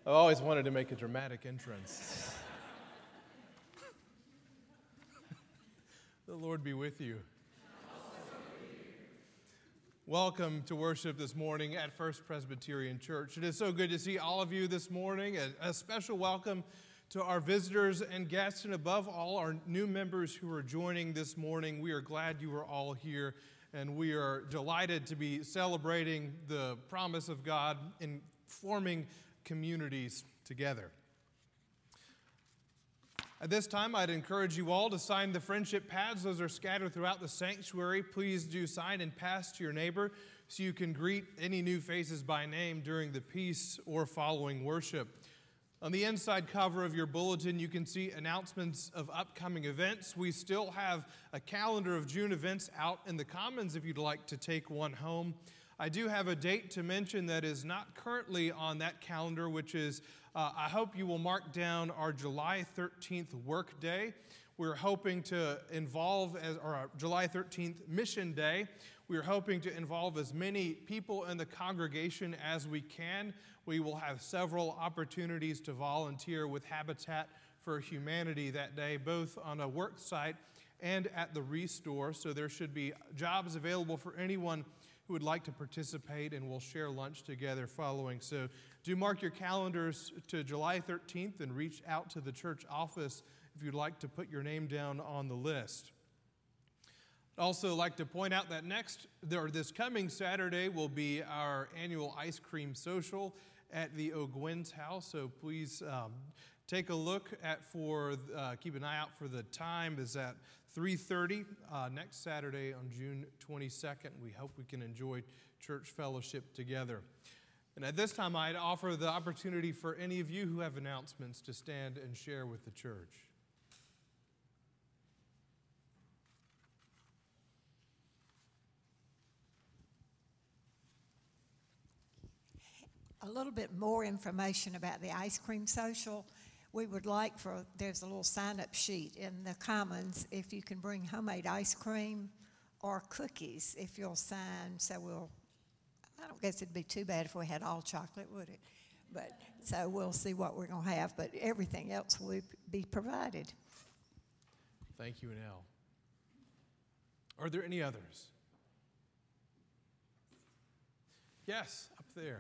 I've always wanted to make a dramatic entrance. The Lord be with you. Welcome to worship this morning at First Presbyterian Church. It is so good to see all of you this morning. A special welcome to our visitors and guests, and above all, our new members who are joining this morning. We are glad you are all here, and we are delighted to be celebrating the promise of God in forming communities together. At this time, I'd encourage you all to sign the friendship pads. Those are scattered throughout the sanctuary. Please do sign and pass to your neighbor so you can greet any new faces by name during the peace or following worship. On the inside cover of your bulletin, you can see announcements of upcoming events. We still have a calendar of June events out in the Commons if you'd like to take one home. I do have a date to mention that is not currently on that calendar, which is, I hope you will mark down our July 13th work day. We're hoping to involve, our July 13th mission day. We're hoping to involve as many people in the congregation as we can. We will have several opportunities to volunteer with Habitat for Humanity that day, both on a work site and at the Restore. So there should be jobs available for anyone who would like to participate, and we'll share lunch together following. So do mark your calendars to July 13th and reach out to the church office if you'd like to put your name down on the list. I'd also like to point out that this coming Saturday will be our annual ice cream social at the O'Gwen's house. So please take a look keep an eye out for the time. Is at 3:30 next Saturday on June 22nd. We hope we can enjoy church fellowship together. And at this time, I'd offer the opportunity for any of you who have announcements to stand and share with the church. A little bit more information about the ice cream social. We would like there's a little sign-up sheet in the Commons if you can bring homemade ice cream or cookies if you'll sign. So I don't guess it'd be too bad if we had all chocolate, would it? So we'll see what we're going to have, but everything else will be provided. Thank you, Annelle. Are there any others? Yes, up there.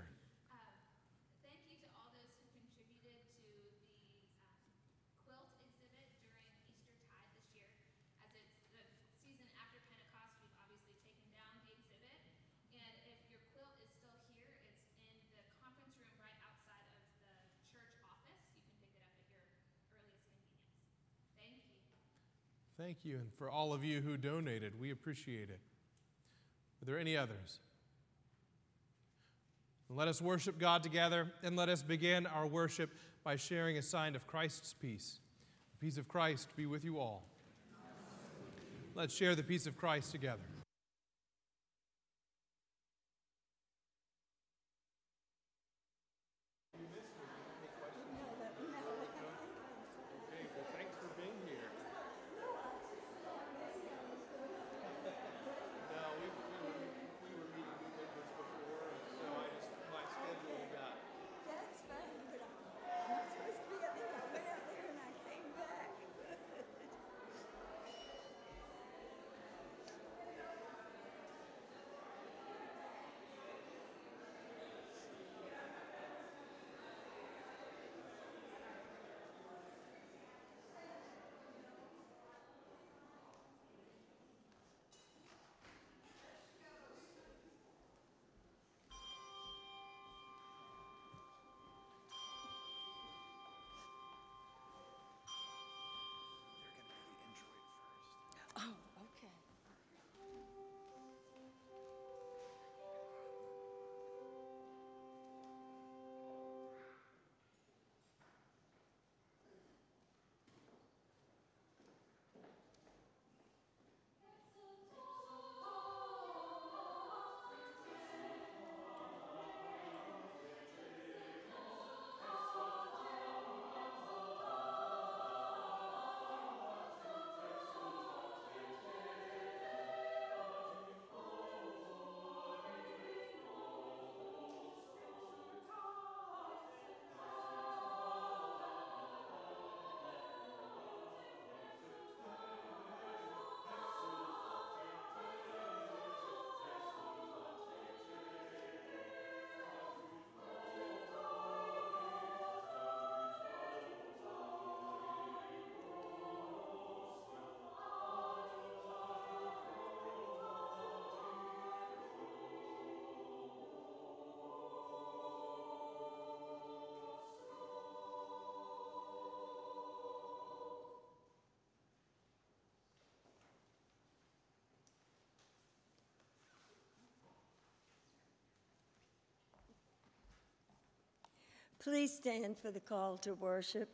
Thank you, and for all of you who donated, we appreciate it. Are there any others? Let us worship God together, and let us begin our worship by sharing a sign of Christ's peace. The peace of Christ be with you all. Let's share the peace of Christ together. Please stand for the call to worship.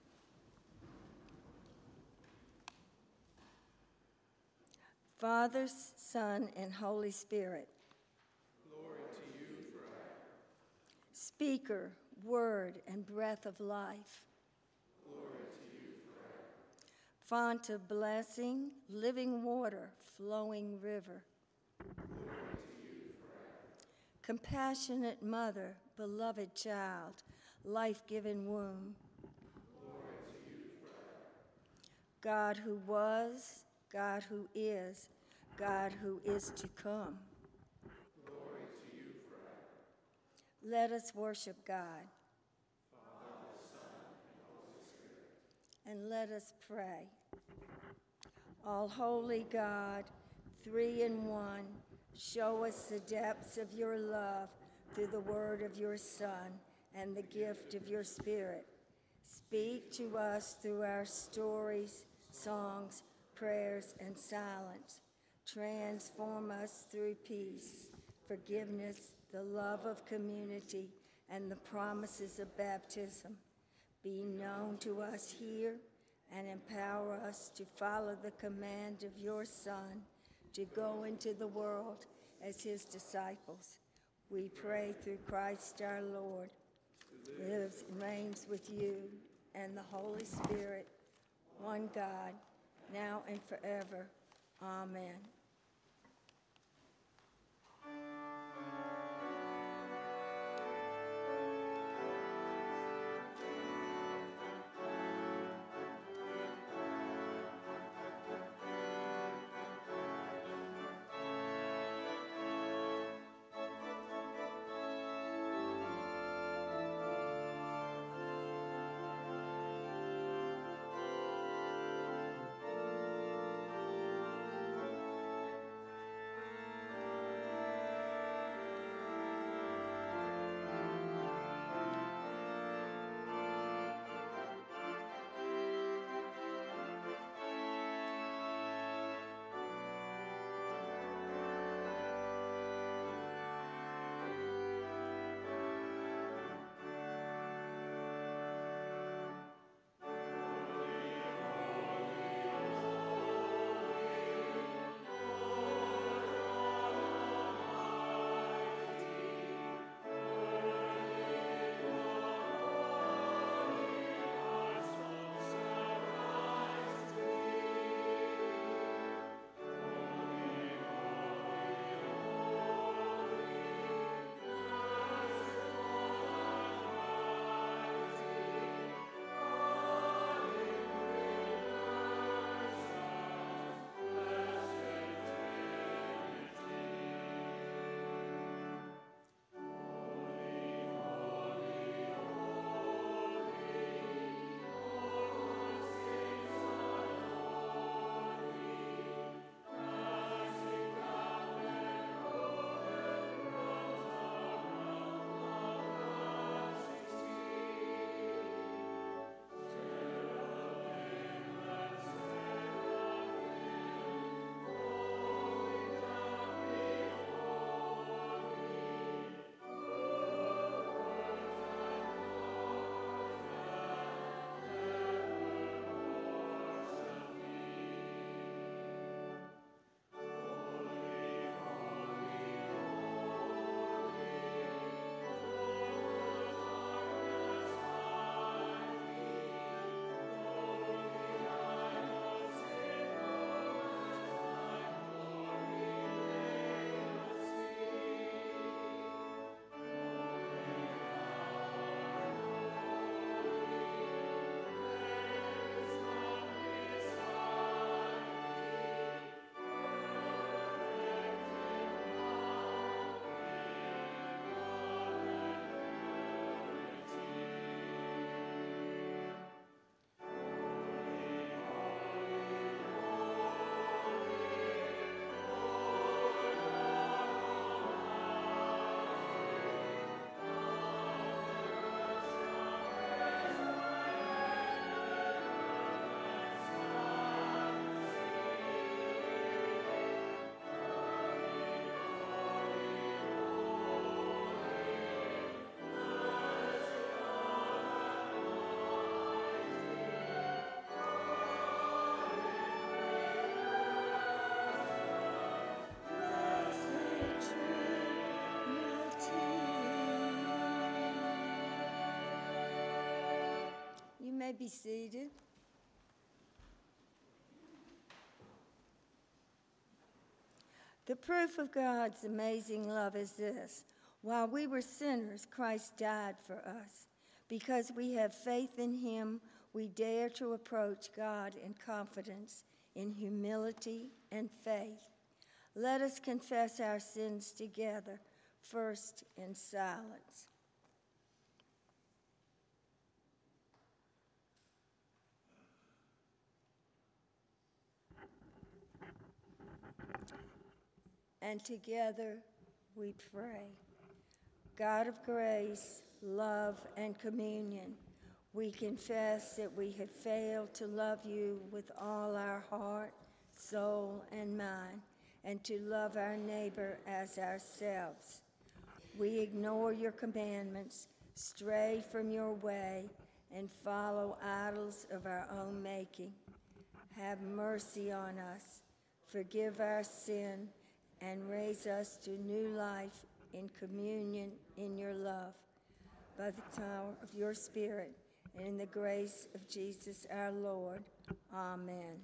Father, Son, and Holy Spirit. Glory to you forever. Speaker, word, and breath of life. Glory to you forever. Font of blessing, living water, flowing river. Glory to you forever. Compassionate mother, beloved child, life-giving womb. Glory to you forever. God who was, God who is, God who is to come. Glory to you forever. Let us worship God. Father, Son, and Holy Spirit. And let us pray. All holy God, three in one, show us the depths of your love through the word of your Son and the gift of your Spirit. Speak to us through our stories, songs, prayers, and silence. Transform us through peace, forgiveness, the love of community, and the promises of baptism. Be known to us here and empower us to follow the command of your Son to go into the world as his disciples. We pray through Christ our Lord, who lives and reigns with you and the Holy Spirit, one God, now and forever. Amen. may be seated. The proof of God's amazing love is this: while we were sinners, Christ died for us. Because we have faith in him, we dare to approach God in confidence, in humility and faith. Let us confess our sins together, first in silence. And together we pray. God of grace, love, and communion, we confess that we have failed to love you with all our heart, soul, and mind, and to love our neighbor as ourselves. We ignore your commandments, stray from your way, and follow idols of our own making. Have mercy on us, forgive our sin, and raise us to new life in communion in your love. By the power of your Spirit and in the grace of Jesus our Lord. Amen.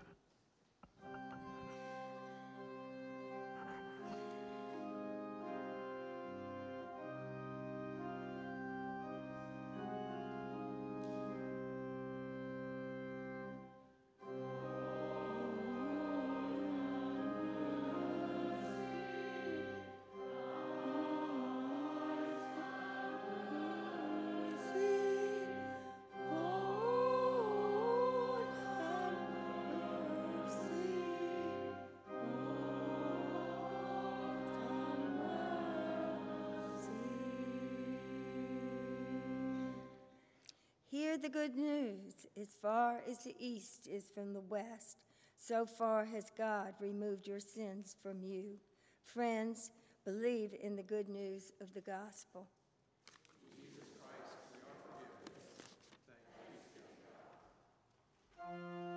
Hear the good news. As far as the east is from the west, so far has God removed your sins from you. Friends, believe in the good news of the gospel. Jesus Christ, we are forgiven. Thanks be to God.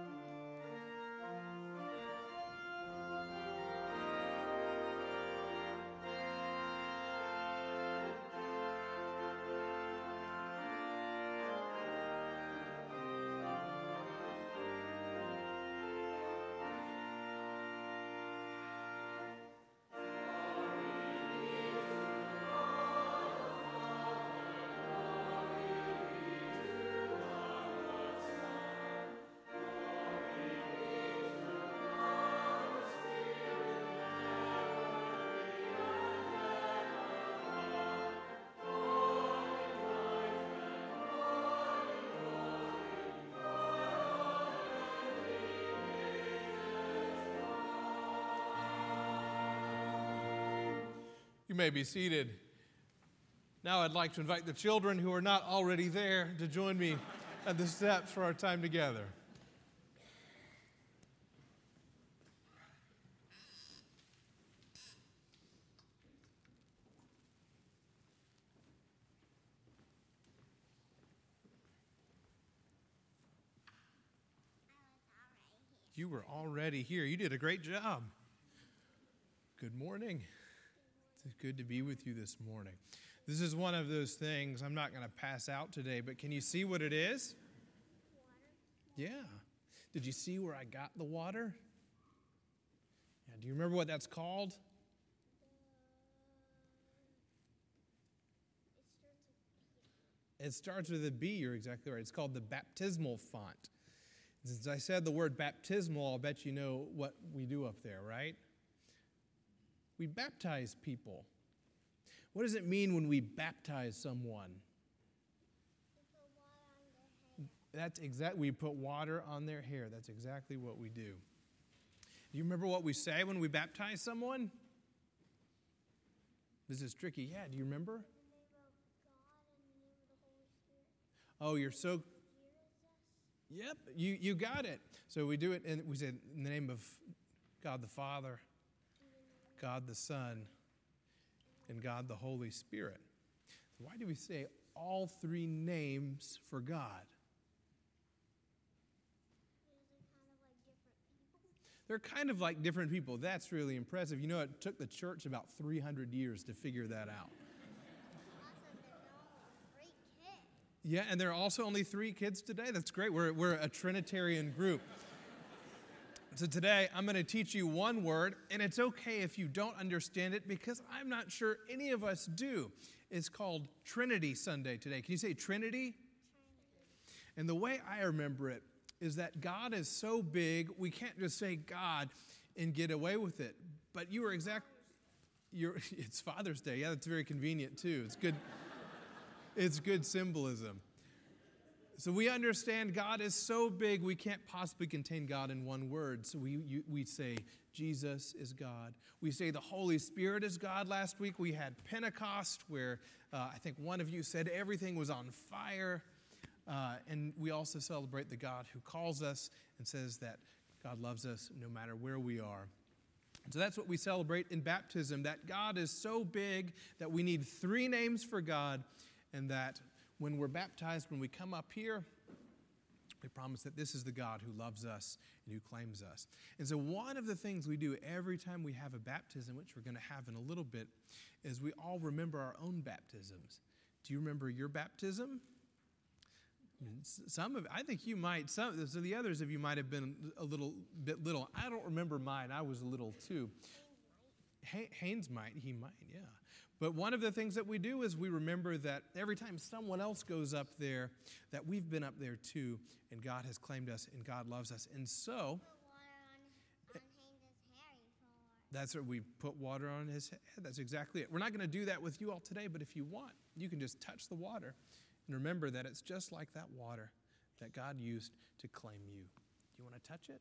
You may be seated. Now I'd like to invite the children who are not already there to join me at the steps for our time together. You were already here. You did a great job. Good morning. It's good to be with you this morning. This is one of those things I'm not going to pass out today, but can you see what it is? Water. Yeah. Did you see where I got the water? Yeah. Do you remember what that's called? It starts with a B. You're exactly right. It's called the baptismal font. Since I said the word baptismal, I'll bet you know what we do up there, right? We baptize people. What does it mean when we baptize someone? That's exactly, we put water on their hair. That's exactly what we do. Do you remember what we say when we baptize someone? This is tricky. Yeah, do you remember? Oh, you're so... Yep, you got it. So we do it, and we say in the name of God the Father, God the Son, and God the Holy Spirit. Why do we say all three names for God? They're kind of like different people. That's really impressive. You know, it took the church about 300 years to figure that out. Yeah, and there are also only 3 kids today. That's great. We're a Trinitarian group. So today, I'm going to teach you one word, and it's okay if you don't understand it because I'm not sure any of us do. It's called Trinity Sunday today. Can you say Trinity? And the way I remember it is that God is so big, we can't just say God and get away with it. But you are it's Father's Day. Yeah, that's very convenient too. It's good. It's good symbolism. So we understand God is so big, we can't possibly contain God in one word. So we say Jesus is God. We say the Holy Spirit is God. Last week we had Pentecost where I think one of you said everything was on fire. And we also celebrate the God who calls us and says that God loves us no matter where we are. So that's what we celebrate in baptism, that God is so big that we need 3 names for God, and that when we're baptized, when we come up here, we promise that this is the God who loves us and who claims us. And so one of the things we do every time we have a baptism, which we're going to have in a little bit, is we all remember our own baptisms. Do you remember your baptism? I think you might. So the others of you might have been a little bit little. I don't remember mine. I was a little too. Haynes might. He might, yeah. But one of the things that we do is we remember that every time someone else goes up there, that we've been up there too, and God has claimed us, and God loves us. And so, that's what we put water on his head. That's exactly it. We're not going to do that with you all today, but if you want, you can just touch the water and remember that it's just like that water that God used to claim you. Do you want to touch it?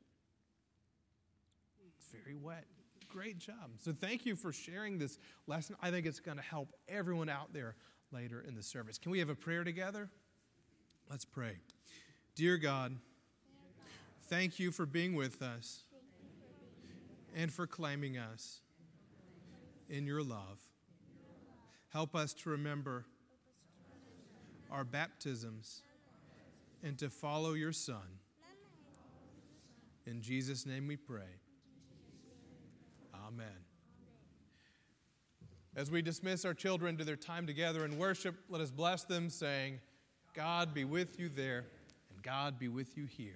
It's very wet. Great job. So thank you for sharing this lesson. I think it's going to help everyone out there later in the service. Can we have a prayer together? Let's pray. Dear God, thank you for being with us and for claiming us in your love. Help us to remember our baptisms and to follow your Son. In Jesus' name we pray. Amen. As we dismiss our children to their time together in worship, let us bless them, saying, God be with you there, and God be with you here.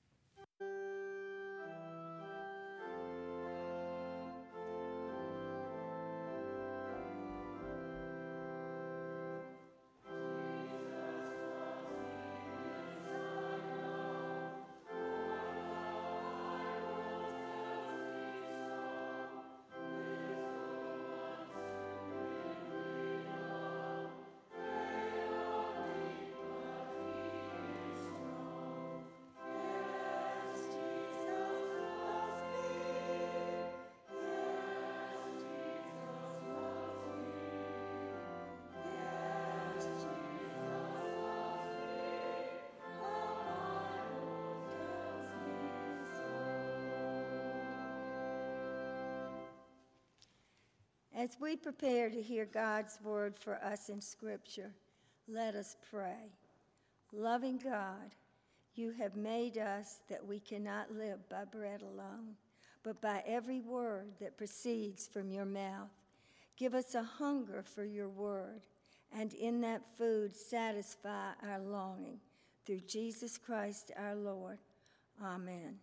As we prepare to hear God's word for us in Scripture, let us pray. Loving God, you have made us that we cannot live by bread alone, but by every word that proceeds from your mouth. Give us a hunger for your word, and in that food satisfy our longing. Through Jesus Christ our Lord. Amen.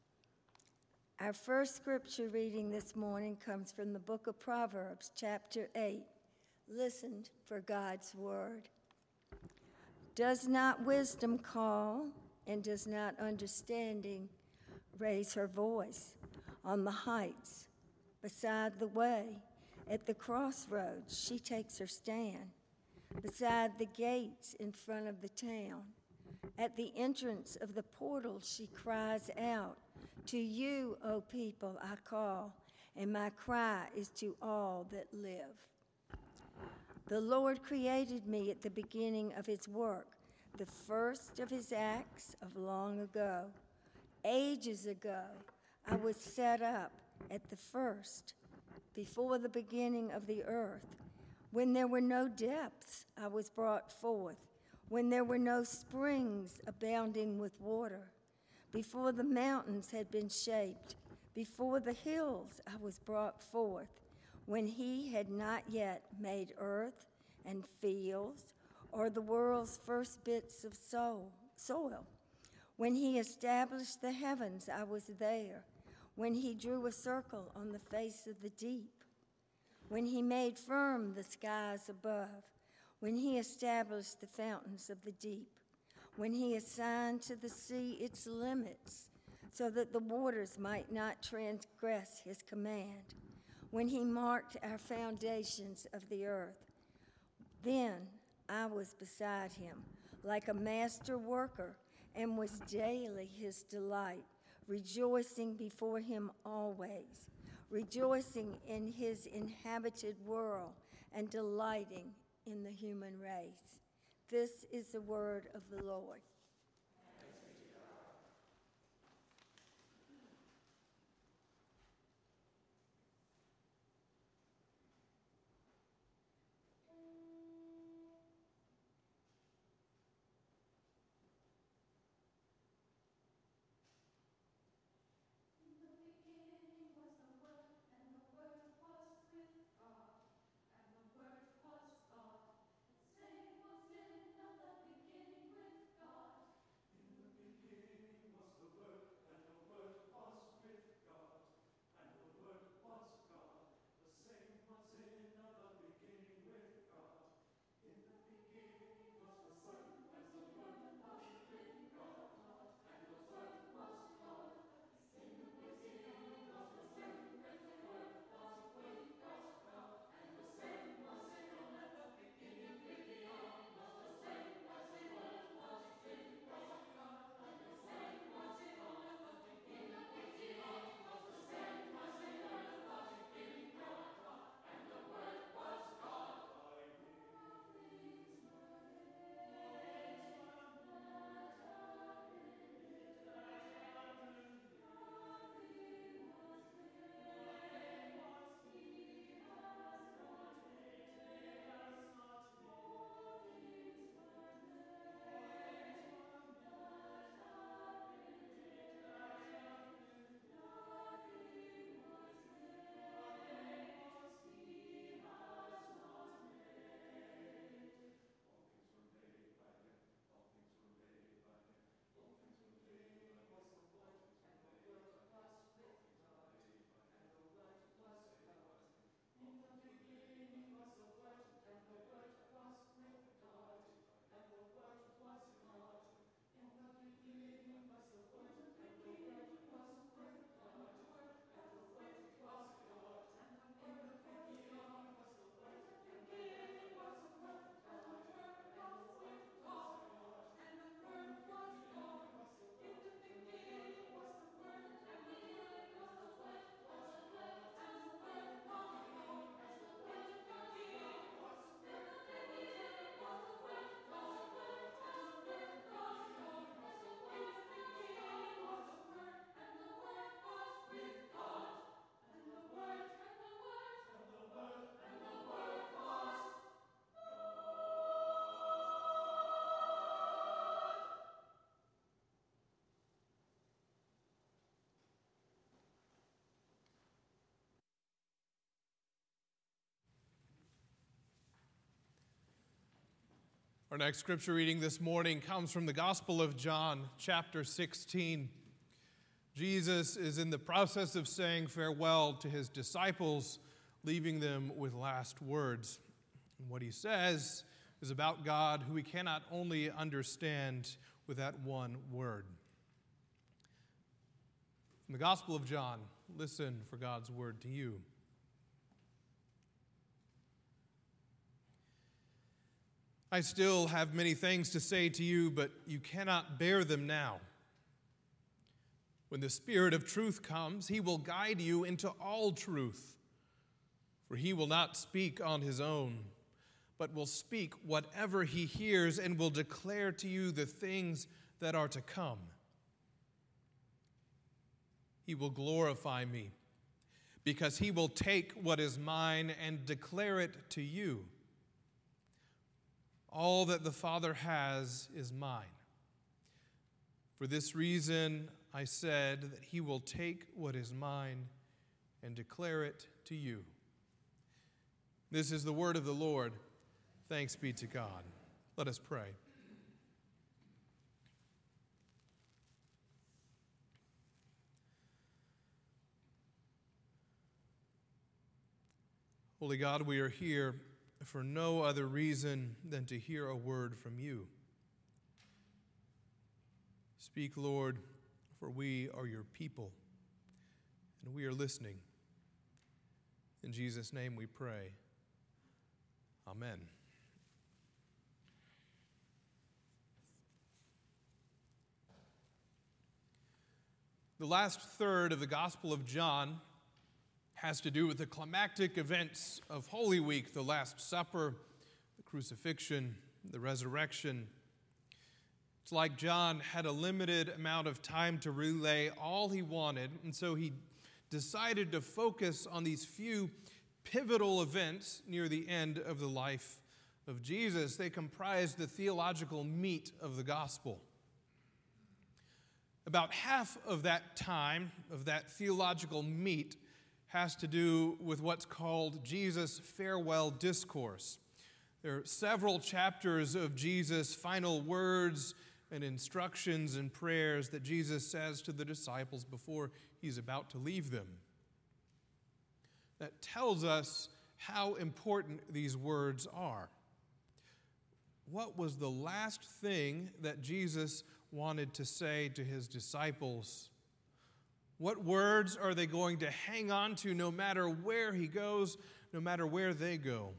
Our first scripture reading this morning comes from the book of Proverbs, chapter 8. Listen for God's word. Does not wisdom call, and does not understanding raise her voice? On the heights, beside the way, at the crossroads, she takes her stand. Beside the gates in front of the town, at the entrance of the portal, she cries out, to you, O people, I call, and my cry is to all that live. The Lord created me at the beginning of his work, the first of his acts of long ago. Ages ago, I was set up at the first, before the beginning of the earth. When there were no depths, I was brought forth. When there were no springs abounding with water. Before the mountains had been shaped, before the hills I was brought forth, when he had not yet made earth and fields, or the world's first bits of soil. When he established the heavens, I was there. When he drew a circle on the face of the deep. When he made firm the skies above. When he established the fountains of the deep. When he assigned to the sea its limits, so that the waters might not transgress his command. When he marked our foundations of the earth. Then I was beside him, like a master worker, and was daily his delight, rejoicing before him always, rejoicing in his inhabited world, and delighting in the human race. This is the word of the Lord. Our next scripture reading this morning comes from the Gospel of John, chapter 16. Jesus is in the process of saying farewell to his disciples, leaving them with last words. And what he says is about God, who we cannot only understand with that one word. From the Gospel of John, listen for God's word to you. I still have many things to say to you, but you cannot bear them now. When the Spirit of truth comes, he will guide you into all truth. For he will not speak on his own, but will speak whatever he hears and will declare to you the things that are to come. He will glorify me, because he will take what is mine and declare it to you. All that the Father has is mine. For this reason, I said that he will take what is mine and declare it to you. This is the word of the Lord. Thanks be to God. Let us pray. Holy God, we are here for no other reason than to hear a word from you. Speak, Lord, for we are your people, and we are listening. In Jesus' name we pray. Amen. The last third of the Gospel of John has to do with the climactic events of Holy Week, the Last Supper, the crucifixion, the resurrection. It's like John had a limited amount of time to relay all he wanted, and so he decided to focus on these few pivotal events near the end of the life of Jesus. They comprise the theological meat of the gospel. About half of that time, of that theological meat, has to do with what's called Jesus' farewell discourse. There are several chapters of Jesus' final words and instructions and prayers that Jesus says to the disciples before he's about to leave them. That tells us how important these words are. What was the last thing that Jesus wanted to say to his disciples? What words are they going to hang on to no matter where he goes, no matter where they go?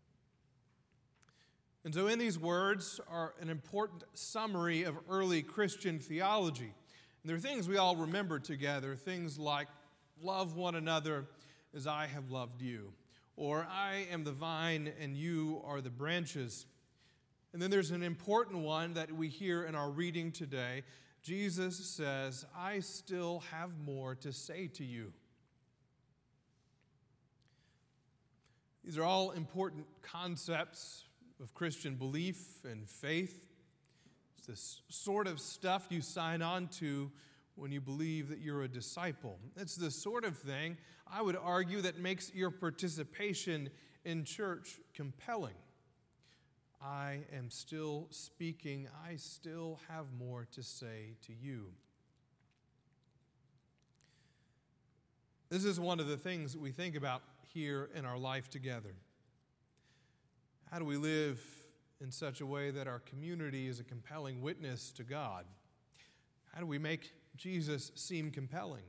And so in these words are an important summary of early Christian theology. And there are things we all remember together, things like, love one another as I have loved you, or I am the vine and you are the branches. And then there's an important one that we hear in our reading today. Jesus says, I still have more to say to you. These are all important concepts of Christian belief and faith. It's this sort of stuff you sign on to when you believe that you're a disciple. It's the sort of thing, I would argue, that makes your participation in church compelling. I am still speaking. I still have more to say to you. This is one of the things that we think about here in our life together. How do we live in such a way that our community is a compelling witness to God? How do we make Jesus seem compelling?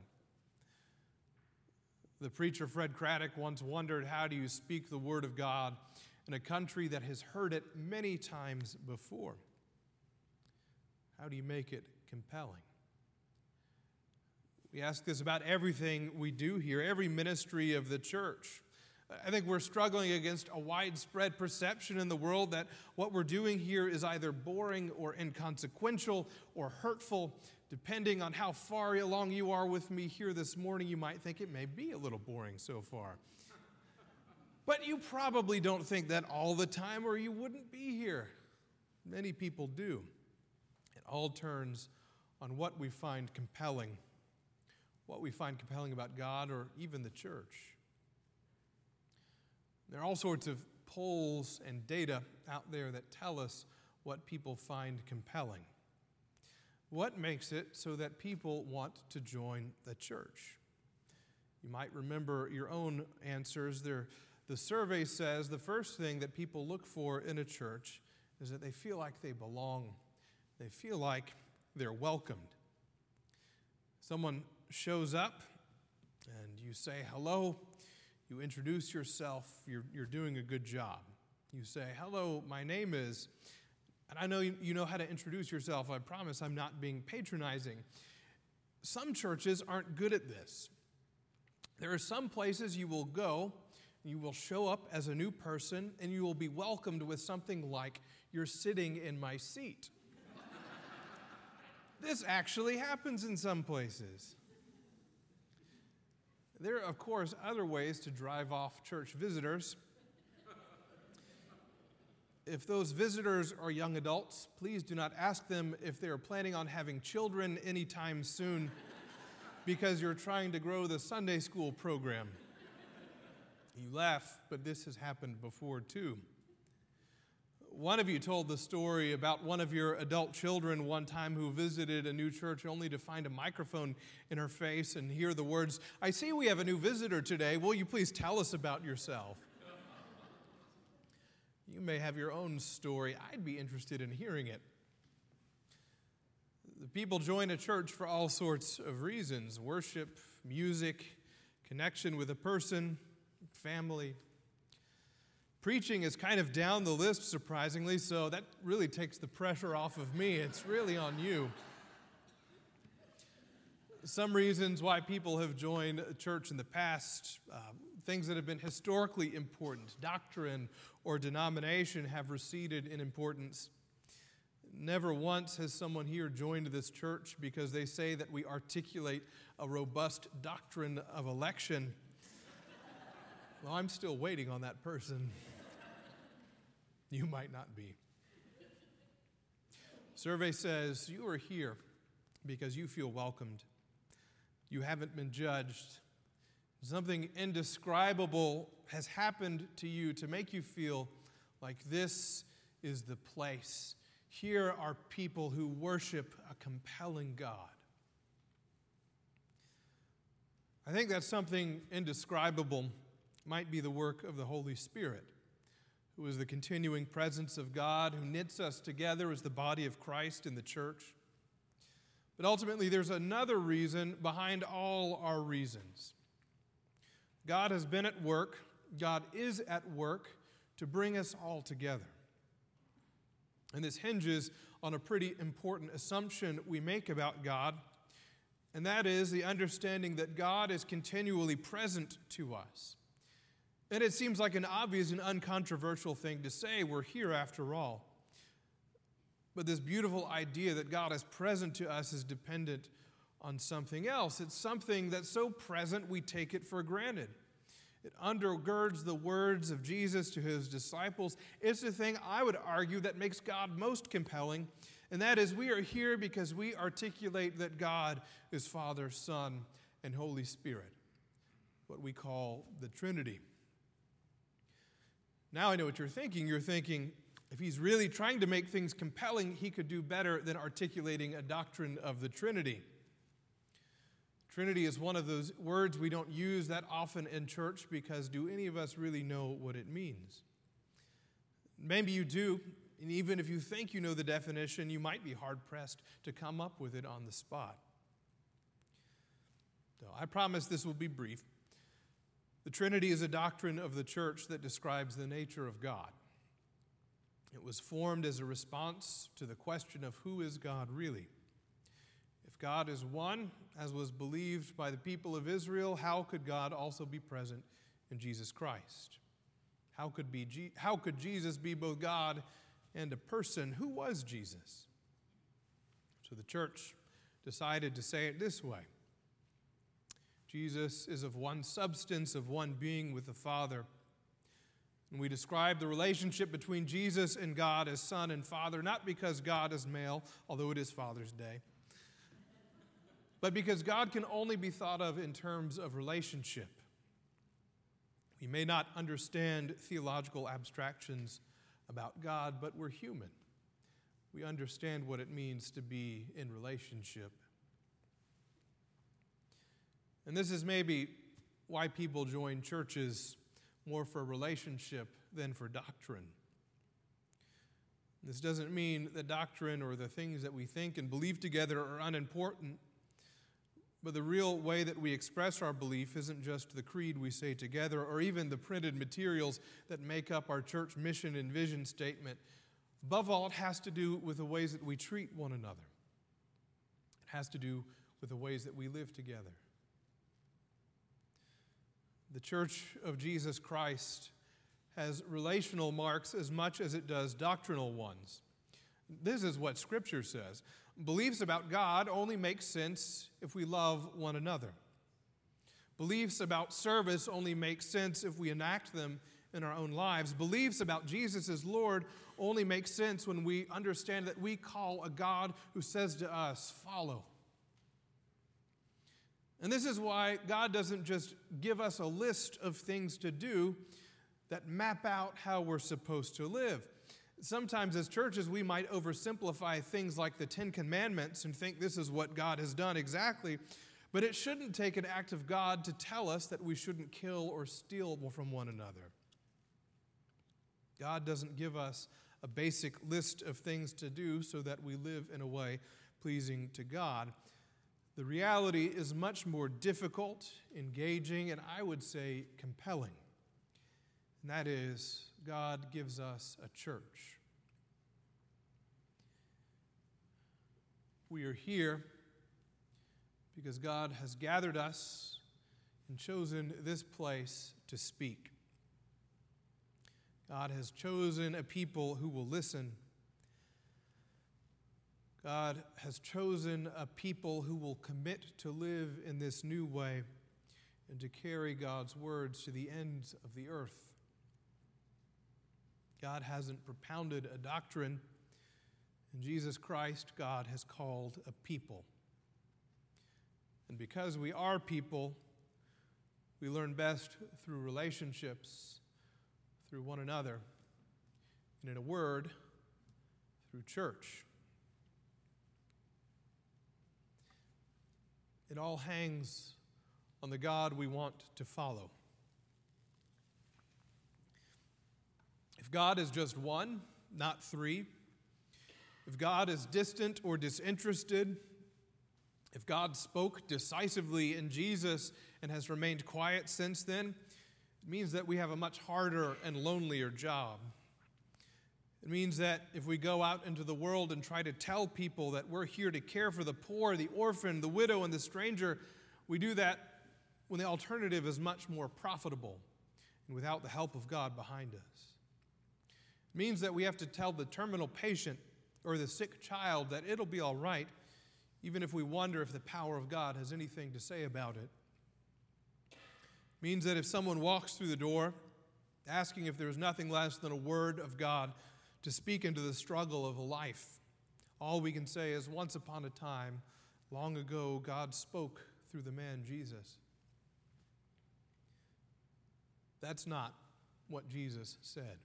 The preacher Fred Craddock once wondered, how do you speak the word of God in a country that has heard it many times before? How do you make it compelling? We ask this about everything we do here, every ministry of the church. I think we're struggling against a widespread perception in the world that what we're doing here is either boring or inconsequential or hurtful. Depending on how far along you are with me here this morning, you might think it may be a little boring so far. But you probably don't think that all the time, or you wouldn't be here. Many people do. It all turns on what we find compelling about God or even the church. There are all sorts of polls and data out there that tell us what people find compelling. What makes it so that people want to join the church? You might remember your own answers there. The survey says the first thing that people look for in a church is that they feel like they belong. They feel like they're welcomed. Someone shows up and you say hello. You introduce yourself. You're doing a good job. You say, hello, my name is, and I know you know how to introduce yourself. I promise I'm not being patronizing. Some churches aren't good at this. There are some places you will go, you will show up as a new person, and you will be welcomed with something like, you're sitting in my seat. This actually happens in some places. There are, of course, other ways to drive off church visitors. If those visitors are young adults, please do not ask them if they are planning on having children anytime soon because you're trying to grow the Sunday school program. You laugh, but this has happened before too. One of you told the story about one of your adult children one time who visited a new church only to find a microphone in her face and hear the words, "I see we have a new visitor today. Will you please tell us about yourself?" You may have your own story. I'd be interested in hearing it. The people join a church for all sorts of reasons: worship, music, connection with a person, family. Preaching is kind of down the list, surprisingly, so that really takes the pressure off of me. It's really on you. Some reasons why people have joined a church in the past, things that have been historically important, doctrine or denomination, have receded in importance. Never once has someone here joined this church because they say that we articulate a robust doctrine of election. Well, I'm still waiting on that person. You might not be. Survey says you are here because you feel welcomed. You haven't been judged. Something indescribable has happened to you to make you feel like this is the place. Here are people who worship a compelling God. I think that something indescribable might be the work of the Holy Spirit, who is the continuing presence of God, who knits us together as the body of Christ in the church. But ultimately, there's another reason behind all our reasons. God has been at work, God is at work to bring us all together. And this hinges on a pretty important assumption we make about God, and that is the understanding that God is continually present to us. And it seems like an obvious and uncontroversial thing to say. We're here after all. But this beautiful idea that God is present to us is dependent on something else. It's something that's so present we take it for granted. It undergirds the words of Jesus to his disciples. It's the thing, I would argue, that makes God most compelling, and that is we are here because we articulate that God is Father, Son, and Holy Spirit, what we call the Trinity. Now I know what you're thinking. You're thinking, if he's really trying to make things compelling, he could do better than articulating a doctrine of the Trinity. Trinity is one of those words we don't use that often in church because do any of us really know what it means? Maybe you do, and even if you think you know the definition, you might be hard-pressed to come up with it on the spot. So I promise this will be brief. The Trinity is a doctrine of the church that describes the nature of God. It was formed as a response to the question of who is God really? If God is one, as was believed by the people of Israel, how could God also be present in Jesus Christ? How could Jesus be both God and a person? Who was Jesus? So the church decided to say it this way: Jesus is of one substance, of one being with the Father. And we describe the relationship between Jesus and God as Son and Father, not because God is male, although it is Father's Day, but because God can only be thought of in terms of relationship. We may not understand theological abstractions about God, but we're human. We understand what it means to be in relationship. And this is maybe why people join churches more for relationship than for doctrine. This doesn't mean that doctrine or the things that we think and believe together are unimportant, but the real way that we express our belief isn't just the creed we say together or even the printed materials that make up our church mission and vision statement. Above all, it has to do with the ways that we treat one another. It has to do with the ways that we live together. The Church of Jesus Christ has relational marks as much as it does doctrinal ones. This is what Scripture says. Beliefs about God only make sense if we love one another. Beliefs about service only make sense if we enact them in our own lives. Beliefs about Jesus as Lord only make sense when we understand that we call a God who says to us, follow. And this is why God doesn't just give us a list of things to do that map out how we're supposed to live. Sometimes as churches, we might oversimplify things like the Ten Commandments and think this is what God has done exactly. But it shouldn't take an act of God to tell us that we shouldn't kill or steal from one another. God doesn't give us a basic list of things to do so that we live in a way pleasing to God. The reality is much more difficult, engaging, and I would say compelling. And that is, God gives us a church. We are here because God has gathered us and chosen this place to speak. God has chosen a people who will listen. God has chosen a people who will commit to live in this new way and to carry God's words to the ends of the earth. God hasn't propounded a doctrine. In Jesus Christ, God has called a people. And because we are people, we learn best through relationships, through one another, and in a word, through church. It all hangs on the God we want to follow. If God is just one, not three, if God is distant or disinterested, if God spoke decisively in Jesus and has remained quiet since then, it means that we have a much harder and lonelier job. It means that if we go out into the world and try to tell people that we're here to care for the poor, the orphan, the widow, and the stranger, we do that when the alternative is much more profitable and without the help of God behind us. It means that we have to tell the terminal patient or the sick child that it'll be all right, even if we wonder if the power of God has anything to say about it. It means that if someone walks through the door asking if there is nothing less than a word of God to speak into the struggle of a life, all we can say is, once upon a time, long ago, God spoke through the man Jesus. That's not what Jesus said.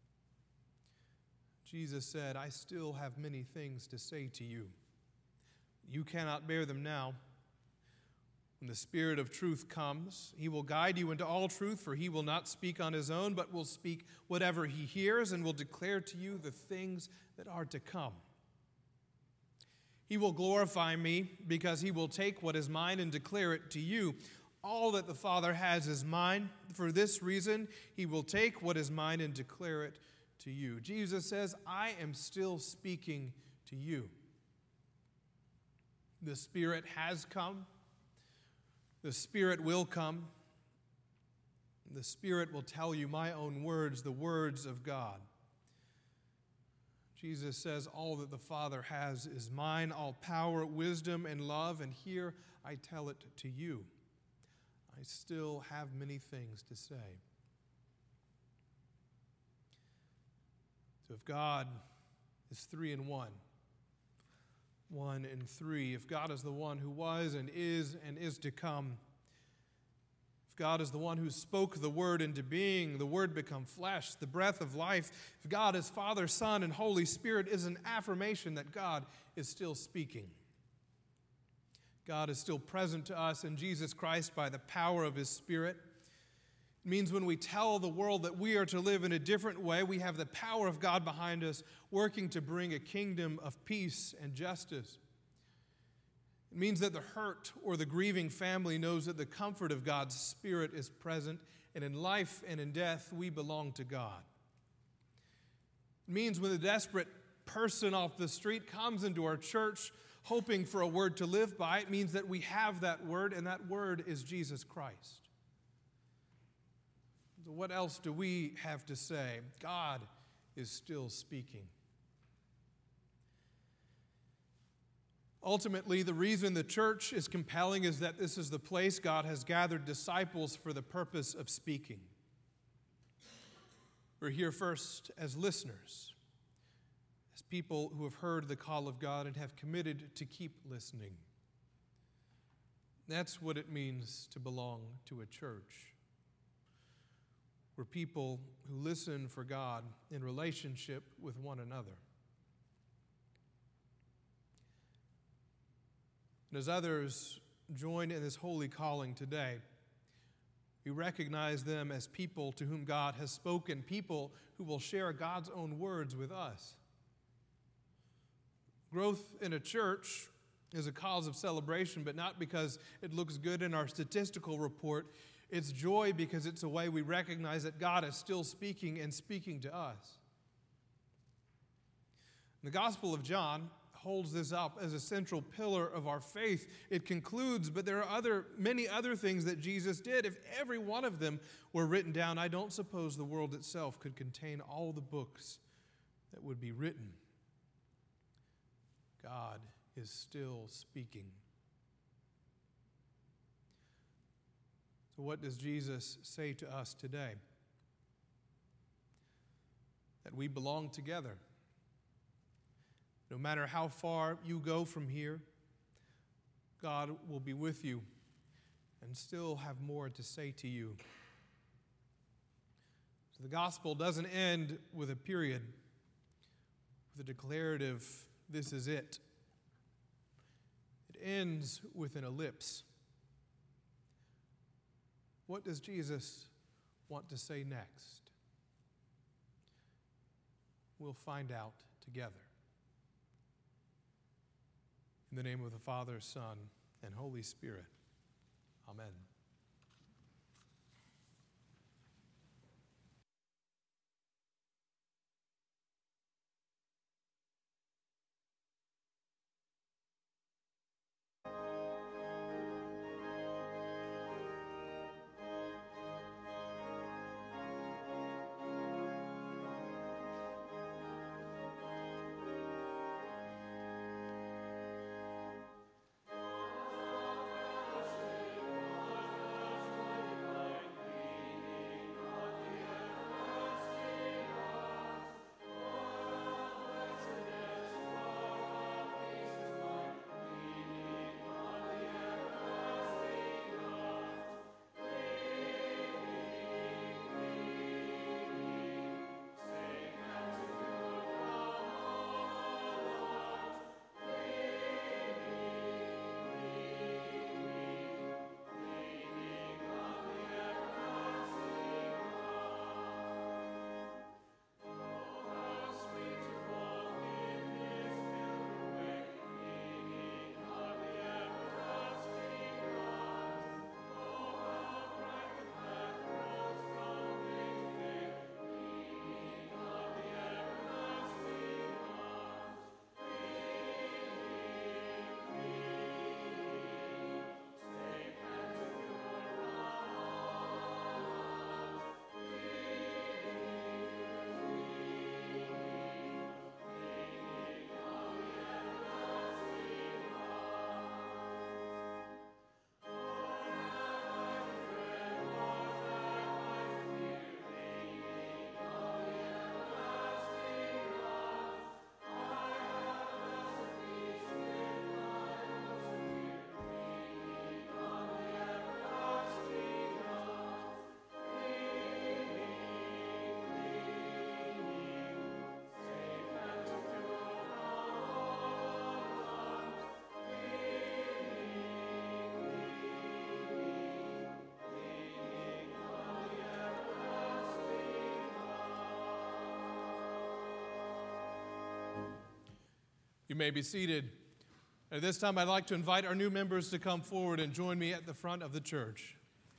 Jesus said, I still have many things to say to you. You cannot bear them now. When the Spirit of truth comes, he will guide you into all truth, for he will not speak on his own, but will speak whatever he hears and will declare to you the things that are to come. He will glorify me because he will take what is mine and declare it to you. All that the Father has is mine. For this reason, he will take what is mine and declare it to you. Jesus says, I am still speaking to you. The Spirit has come. The Spirit will come. The Spirit will tell you my own words, the words of God. Jesus says, all that the Father has is mine, all power, wisdom, and love, and here I tell it to you. I still have many things to say. So if God is 3 in 1, 1 and 3, if God is the one who was and is to come, if God is the one who spoke the Word into being, the Word become flesh, the breath of life, if God is Father, Son, and Holy Spirit, is an affirmation that God is still speaking. God is still present to us in Jesus Christ by the power of his Spirit. It means when we tell the world that we are to live in a different way, we have the power of God behind us, working to bring a kingdom of peace and justice. It means that the hurt or the grieving family knows that the comfort of God's Spirit is present, and in life and in death, we belong to God. It means when the desperate person off the street comes into our church hoping for a word to live by, it means that we have that word, and that word is Jesus Christ. So what else do we have to say? God is still speaking. Ultimately, the reason the church is compelling is that this is the place God has gathered disciples for the purpose of speaking. We're here first as listeners, as people who have heard the call of God and have committed to keep listening. That's what it means to belong to a church. We're people who listen for God in relationship with one another. And as others join in this holy calling today, we recognize them as people to whom God has spoken, people who will share God's own words with us. Growth in a church is a cause of celebration, but not because it looks good in our statistical report. It's joy because it's a way we recognize that God is still speaking and speaking to us. The Gospel of John holds this up as a central pillar of our faith. It concludes, but there are many other things that Jesus did. If every one of them were written down, I don't suppose the world itself could contain all the books that would be written. God is still speaking. So what does Jesus say to us today? That we belong together. No matter how far you go from here, God will be with you and still have more to say to you. So the gospel doesn't end with a period, with a declarative, this is it. It ends with an ellipse. What does Jesus want to say next? We'll find out together. In the name of the Father, Son, and Holy Spirit. Amen. You may be seated. At this time, I'd like to invite our new members to come forward and join me at the front of the church.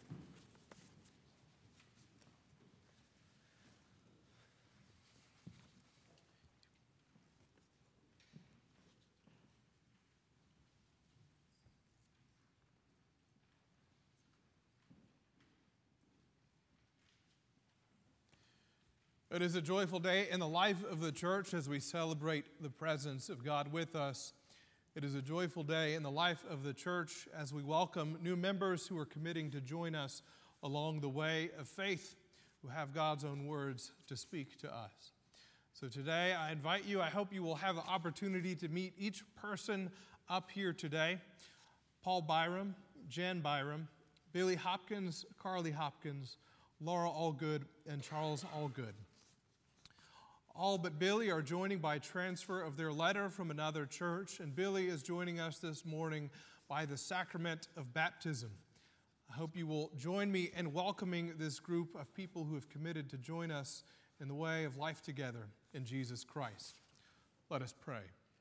It is a joyful day in the life of the church as we celebrate the presence of God with us. It is a joyful day in the life of the church as we welcome new members who are committing to join us along the way of faith, who have God's own words to speak to us. So today I invite you, I hope you will have the opportunity to meet each person up here today. Paul Byram, Jan Byram, Billy Hopkins, Carly Hopkins, Laura Allgood, and Charles Allgood. All but Billy are joining by transfer of their letter from another church, and Billy is joining us this morning by the sacrament of baptism. I hope you will join me in welcoming this group of people who have committed to join us in the way of life together in Jesus Christ. Let us pray.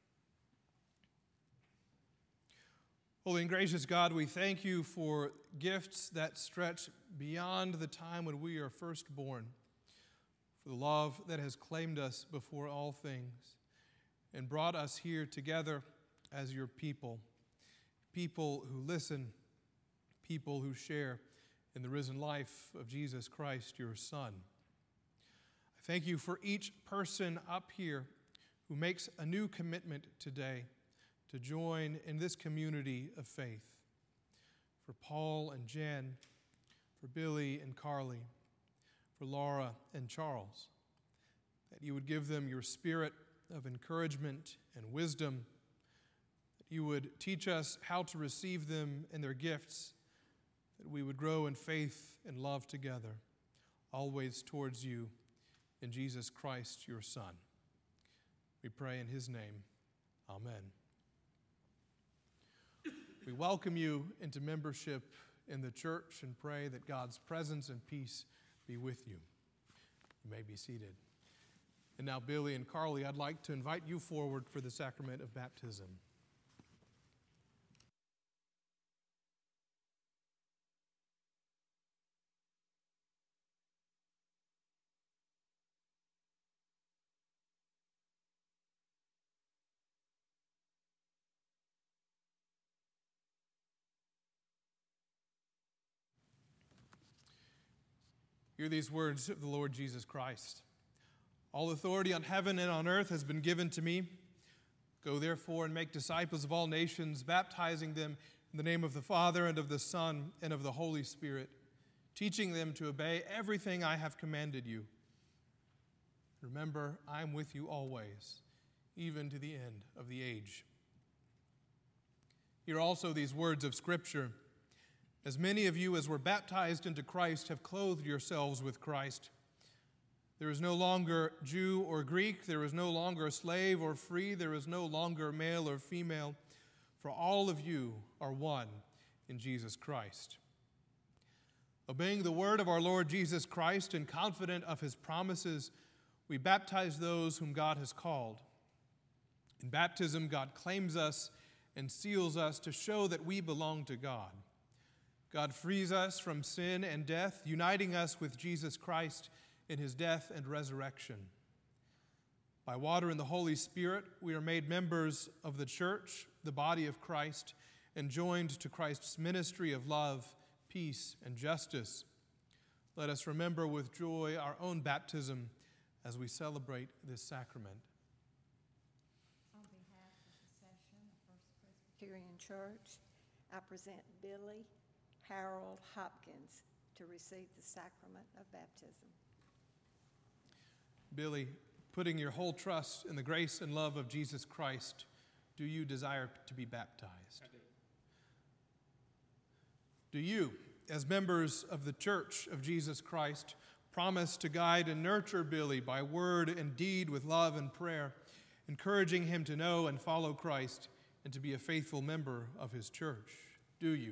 Holy and gracious God, we thank you for gifts that stretch beyond the time when we are first born, for the love that has claimed us before all things and brought us here together as your people, people who listen, people who share in the risen life of Jesus Christ, your Son. I thank you for each person up here who makes a new commitment today to join in this community of faith. For Paul and Jen, for Billy and Carly, for Laura and Charles, that you would give them your spirit of encouragement and wisdom, that you would teach us how to receive them and their gifts, that we would grow in faith and love together, always towards you, in Jesus Christ, your Son. We pray in his name. Amen. We welcome you into membership in the church and pray that God's presence and peace be with you. You may be seated. And now, Billy and Carly, I'd like to invite you forward for the sacrament of baptism. Hear these words of the Lord Jesus Christ. All authority on heaven and on earth has been given to me. Go therefore and make disciples of all nations, baptizing them in the name of the Father and of the Son and of the Holy Spirit, teaching them to obey everything I have commanded you. Remember, I am with you always, even to the end of the age. Hear also these words of Scripture. As many of you as were baptized into Christ have clothed yourselves with Christ. There is no longer Jew or Greek, there is no longer slave or free, there is no longer male or female, for all of you are one in Jesus Christ. Obeying the word of our Lord Jesus Christ and confident of his promises, we baptize those whom God has called. In baptism, God claims us and seals us to show that we belong to God. God frees us from sin and death, uniting us with Jesus Christ in his death and resurrection. By water and the Holy Spirit, we are made members of the church, the body of Christ, and joined to Christ's ministry of love, peace, and justice. Let us remember with joy our own baptism as we celebrate this sacrament. On behalf of the session of First Presbyterian Church, I present Billy Harold Hopkins to receive the sacrament of baptism. Billy, putting your whole trust in the grace and love of Jesus Christ, do you desire to be baptized? I do. Do you, as members of the Church of Jesus Christ, promise to guide and nurture Billy by word and deed with love and prayer, encouraging him to know and follow Christ and to be a faithful member of his church? Do you?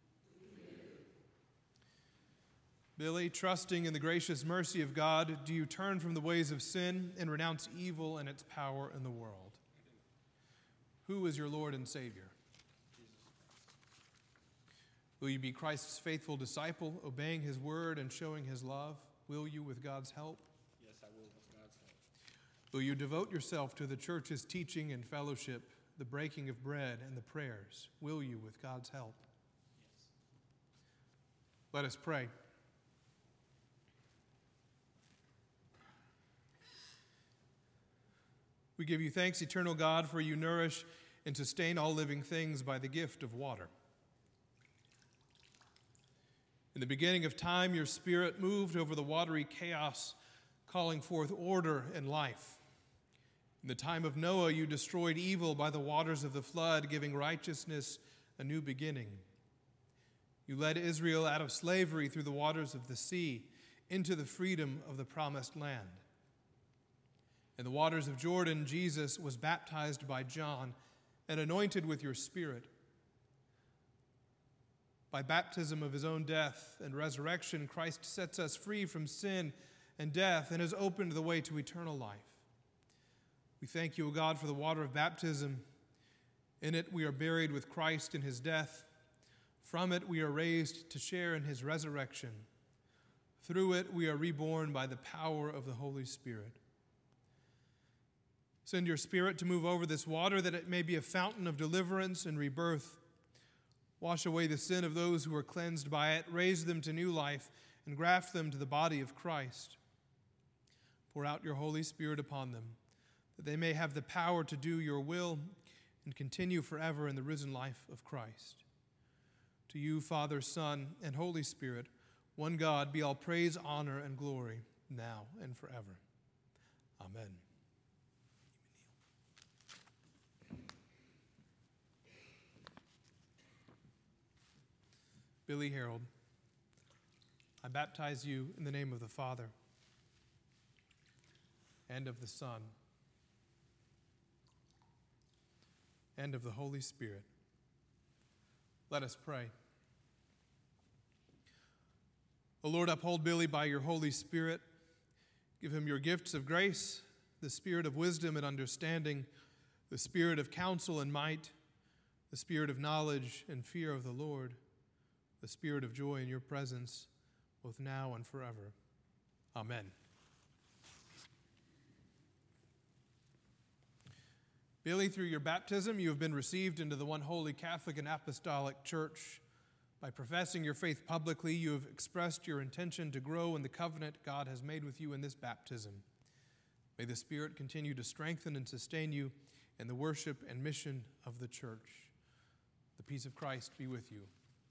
Billy, trusting in the gracious mercy of God, do you turn from the ways of sin and renounce evil and its power in the world? Who is your Lord and Savior? Will you be Christ's faithful disciple, obeying his word and showing his love? Will you with God's help? Yes, I will with God's help. Will you devote yourself to the church's teaching and fellowship, the breaking of bread and the prayers? Will you with God's help? Yes. Let us pray. We give you thanks, eternal God, for you nourish and sustain all living things by the gift of water. In the beginning of time, your Spirit moved over the watery chaos, calling forth order and life. In the time of Noah, you destroyed evil by the waters of the flood, giving righteousness a new beginning. You led Israel out of slavery through the waters of the sea, into the freedom of the promised land. In the waters of Jordan, Jesus was baptized by John and anointed with your Spirit. By baptism of his own death and resurrection, Christ sets us free from sin and death and has opened the way to eternal life. We thank you, O God, for the water of baptism. In it we are buried with Christ in his death. From it we are raised to share in his resurrection. Through it we are reborn by the power of the Holy Spirit. Send your Spirit to move over this water that it may be a fountain of deliverance and rebirth. Wash away the sin of those who are cleansed by it, raise them to new life, and graft them to the body of Christ. Pour out your Holy Spirit upon them, that they may have the power to do your will and continue forever in the risen life of Christ. To you, Father, Son, and Holy Spirit, one God, be all praise, honor, and glory, now and forever. Amen. Billy Harold, I baptize you in the name of the Father and of the Son and of the Holy Spirit. Let us pray. O Lord, uphold Billy by your Holy Spirit. Give him your gifts of grace, the spirit of wisdom and understanding, the spirit of counsel and might, the spirit of knowledge and fear of the Lord, the spirit of joy in your presence, both now and forever. Amen. Billy, through your baptism, you have been received into the one holy Catholic and Apostolic Church. By professing your faith publicly, you have expressed your intention to grow in the covenant God has made with you in this baptism. May the Spirit continue to strengthen and sustain you in the worship and mission of the church. The peace of Christ be with you.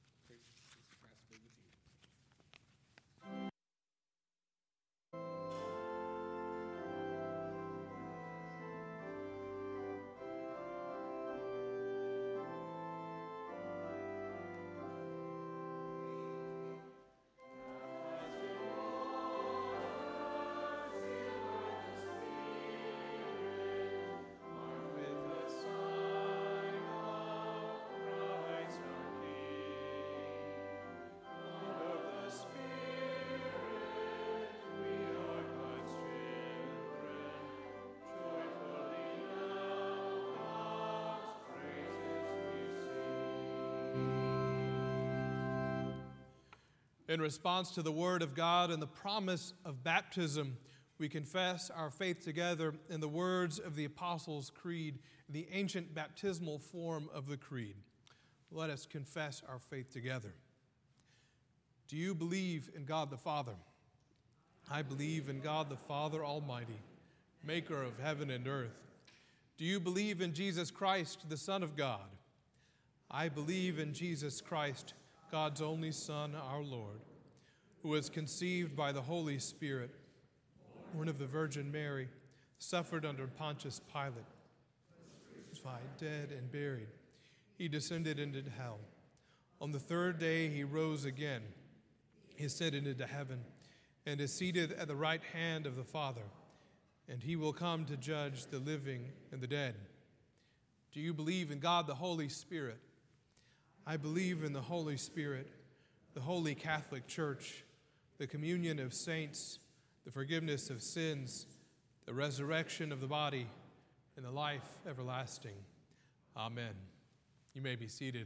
In response to the Word of God and the promise of baptism, we confess our faith together in the words of the Apostles' Creed, the ancient baptismal form of the Creed. Let us confess our faith together. Do you believe in God the Father? I believe in God the Father Almighty, maker of heaven and earth. Do you believe in Jesus Christ, the Son of God? I believe in Jesus Christ, God's only Son, our Lord, who was conceived by the Holy Spirit, born of the Virgin Mary, suffered under Pontius Pilate, crucified, dead, and buried. He descended into hell. On the third day he rose again. He ascended into heaven and is seated at the right hand of the Father, and he will come to judge the living and the dead. Do you believe in God the Holy Spirit? I believe in the Holy Spirit, the Holy Catholic Church, the communion of saints, the forgiveness of sins, the resurrection of the body, and the life everlasting. Amen. You may be seated.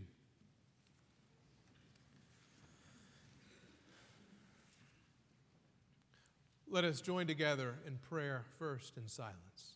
Let us join together in prayer, first in silence.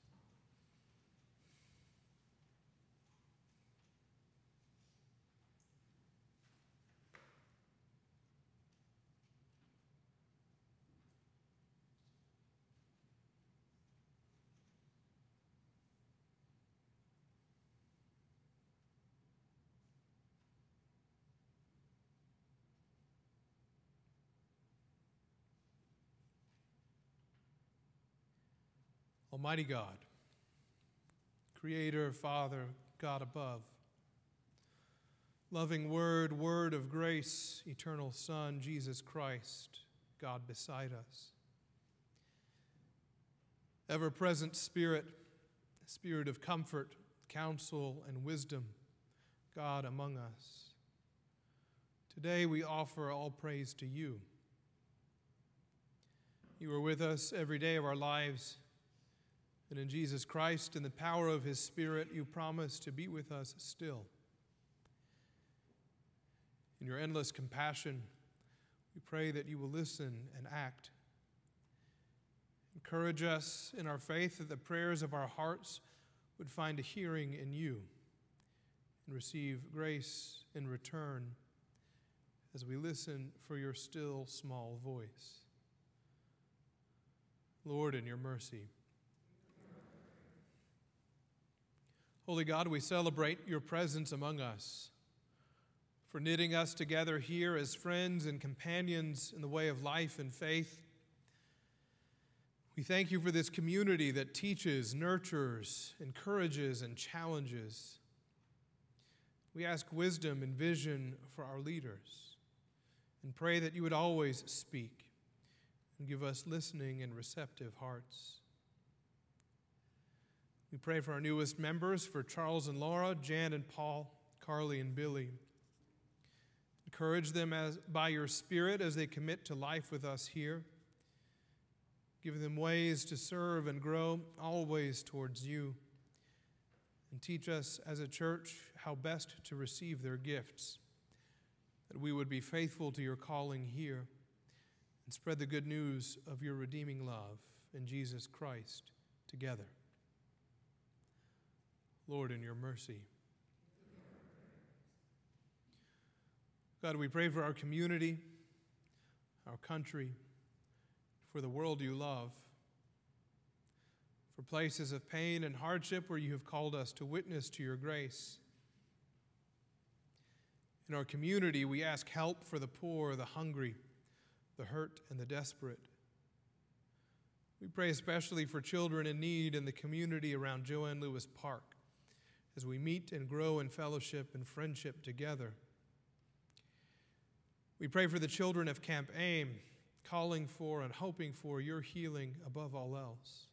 Almighty God, Creator, Father, God above, loving Word, Word of grace, eternal Son, Jesus Christ, God beside us. Ever-present Spirit, Spirit of comfort, counsel, and wisdom, God among us. Today we offer all praise to you. You are with us every day of our lives, and in Jesus Christ, in the power of his Spirit, you promise to be with us still. In your endless compassion, we pray that you will listen and act. Encourage us in our faith that the prayers of our hearts would find a hearing in you and receive grace in return as we listen for your still small voice. Lord, in your mercy. Holy God, we celebrate your presence among us, for knitting us together here as friends and companions in the way of life and faith. We thank you for this community that teaches, nurtures, encourages, and challenges. We ask wisdom and vision for our leaders and pray that you would always speak and give us listening and receptive hearts. We pray for our newest members, for Charles and Laura, Jan and Paul, Carly and Billy. Encourage them by your Spirit as they commit to life with us here. Give them ways to serve and grow, always towards you. And teach us as a church how best to receive their gifts, that we would be faithful to your calling here and spread the good news of your redeeming love in Jesus Christ together. Lord, in your mercy. God, we pray for our community, our country, for the world you love, for places of pain and hardship where you have called us to witness to your grace. In our community, we ask help for the poor, the hungry, the hurt, and the desperate. We pray especially for children in need in the community around Joanne Lewis Park as we meet and grow in fellowship and friendship together. We pray for the children of Camp AIM, calling for and hoping for your healing above all else.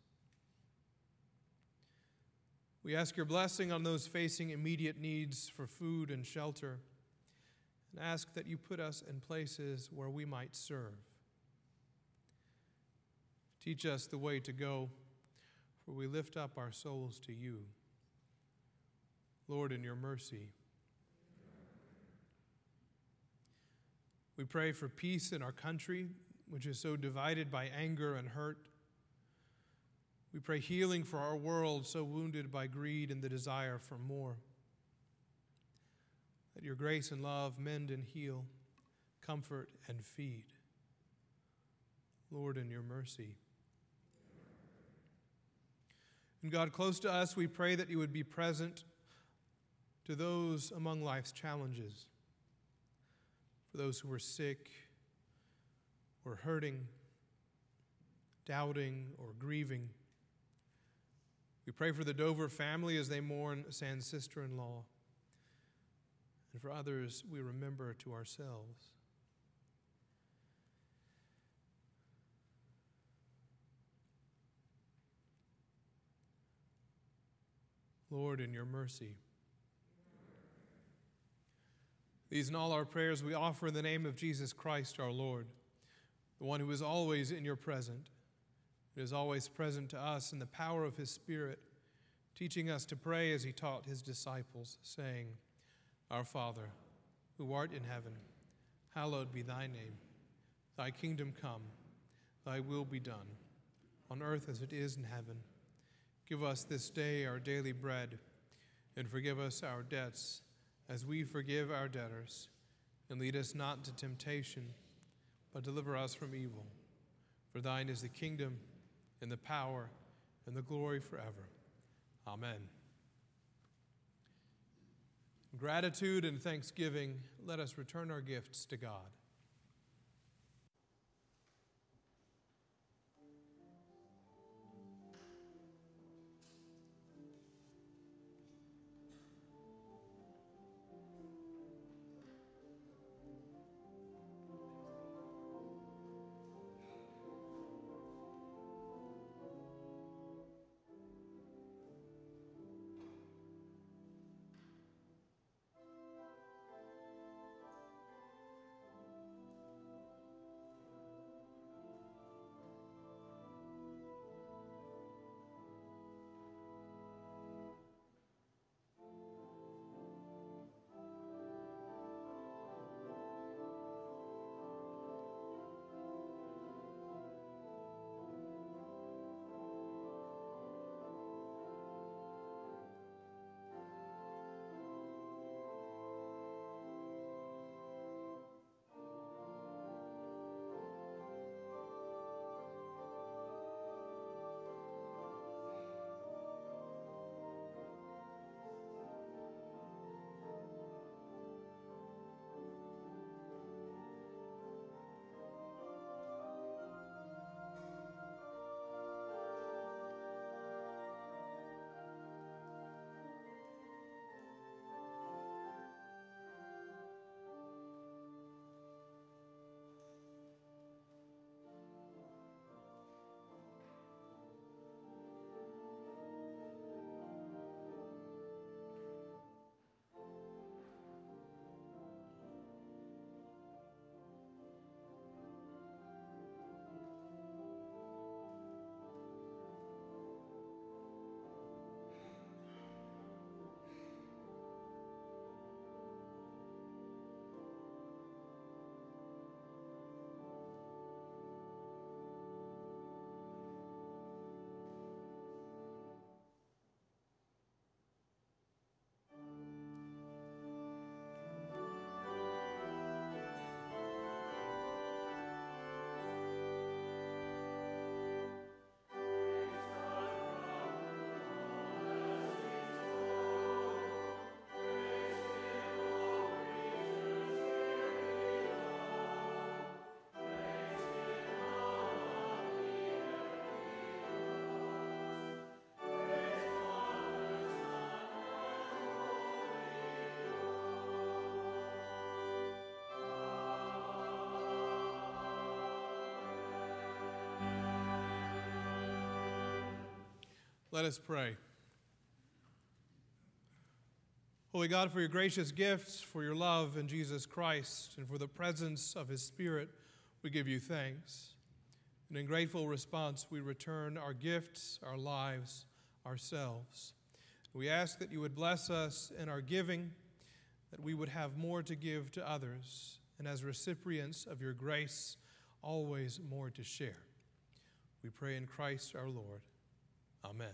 We ask your blessing on those facing immediate needs for food and shelter, and ask that you put us in places where we might serve. Teach us the way to go, for we lift up our souls to you. Lord, in your mercy. We pray for peace in our country, which is so divided by anger and hurt. We pray healing for our world, so wounded by greed and the desire for more. Let your grace and love mend and heal, comfort and feed. Lord, in your mercy. And God, close to us, we pray that you would be present to those among life's challenges, for those who are sick or hurting, doubting, or grieving. We pray for the Dover family as they mourn San's sister-in-law. And for others, we remember to ourselves. Lord, in your mercy. These and all our prayers we offer in the name of Jesus Christ our Lord, the one who is always in your present, and is always present to us in the power of his Spirit, teaching us to pray as he taught his disciples, saying, Our Father, who art in heaven, hallowed be thy name. Thy kingdom come, thy will be done, on earth as it is in heaven. Give us this day our daily bread, and forgive us our debts, as we forgive our debtors. And lead us not into temptation, but deliver us from evil. For thine is the kingdom, and the power, and the glory forever. Amen. In gratitude and thanksgiving, let us return our gifts to God. Let us pray. Holy God, for your gracious gifts, for your love in Jesus Christ, and for the presence of his Spirit, we give you thanks. And in grateful response, we return our gifts, our lives, ourselves. We ask that you would bless us in our giving, that we would have more to give to others, and as recipients of your grace, always more to share. We pray in Christ our Lord. Amen.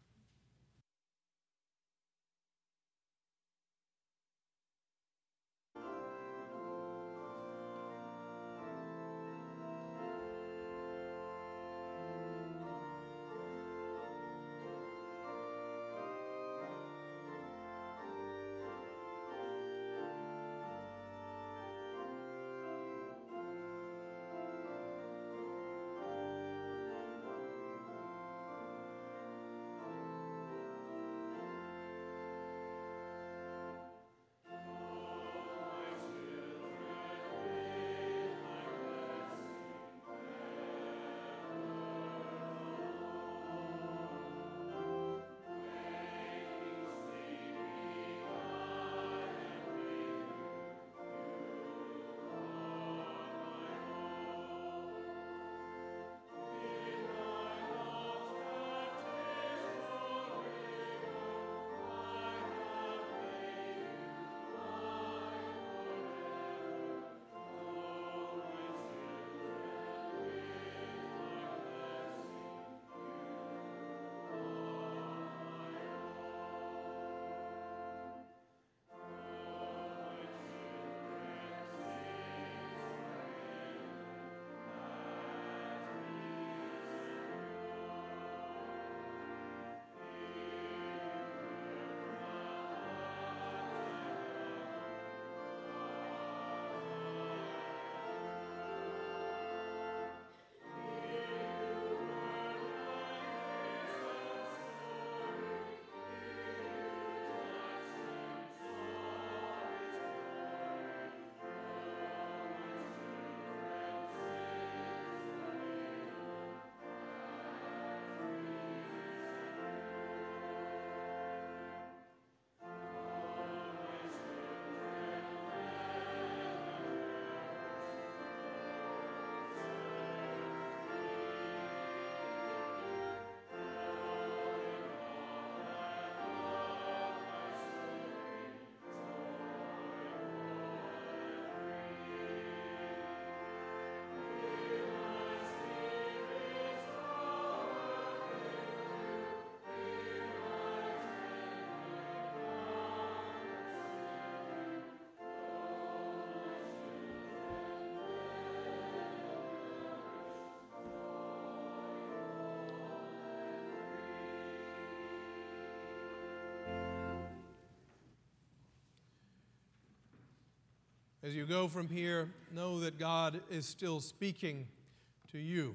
As you go from here, know that God is still speaking to you.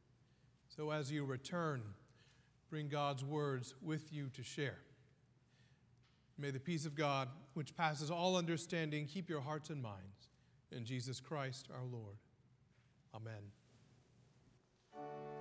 So as you return, bring God's words with you to share. May the peace of God, which passes all understanding, keep your hearts and minds. In Jesus Christ our Lord. Amen.